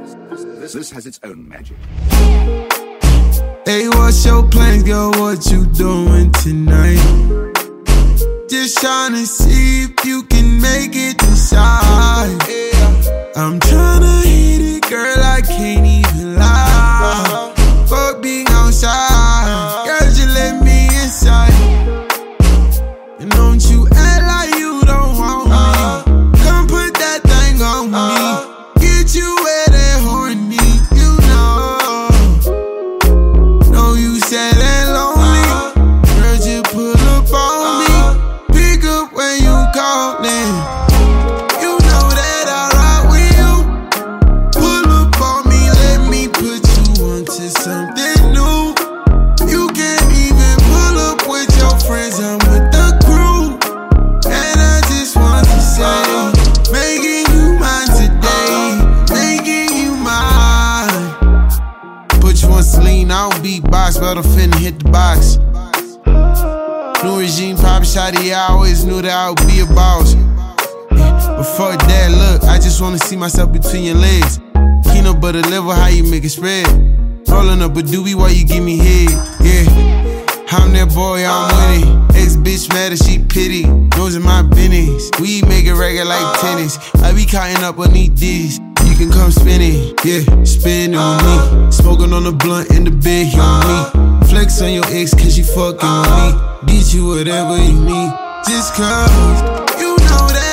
This has its own magic. Hey, what's your plans, girl? What you doing tonight? Just tryna see if you can make it inside. I'm tryna hit it, girl, I can't even lie. Fuck being outside, girl, you let me inside. And don't you act like you don't want me. Come put that thing on me. Get you wet and horny, you know. No, you sad and lonely. Girl, just pull up on me. Pick up when you callin'. You know that I ride with you. Pull up on me, let me put you onto something new. You can't even pull up with your friends, I'm with the crew. And I just want to say, making you mine today, making you mine. Put you on Celine, I don't beatbox, but I'm finna hit the box. New regime, pop shot, yeah, I always knew that I would be a boss. But fuck that, look, I just wanna see myself between your legs. Peanut butter liver, how you make it spread? Rolling up a doobie while you give me head, yeah. I'm that boy, I'm with it. Ex-bitch mad as she pity. Knows in my business. We make it regular like tennis. I be counting up on these D's. You can come spin it, yeah, spin on me. Smoking on the blunt in the bed, you on me. Flex on your ex cause you fucking with me. Get you whatever you need. Just cause you know that